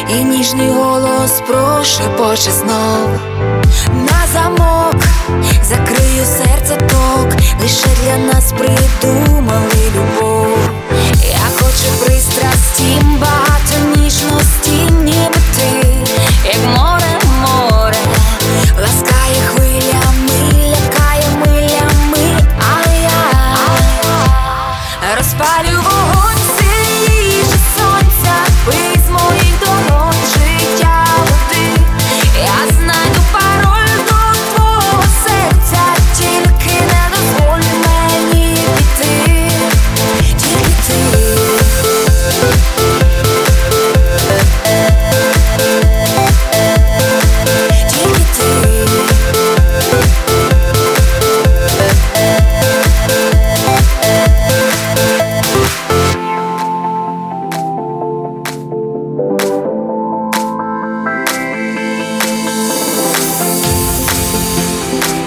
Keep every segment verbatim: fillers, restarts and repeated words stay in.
і ніжний голос прошепоче знов. На замок закрию серце ток, лише для нас придумали любов. Я хочу пристрасті, багато ніжності, ніби ти, як море, море, ласкає хвилями, лякає милями, а я розпалю вогонь сильніше сонця, пий з моїх долонь життя води. Я знайду пароль до твого серця, тільки не дозволь мені піти, тільки ти.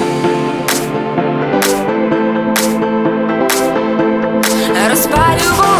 Розпалю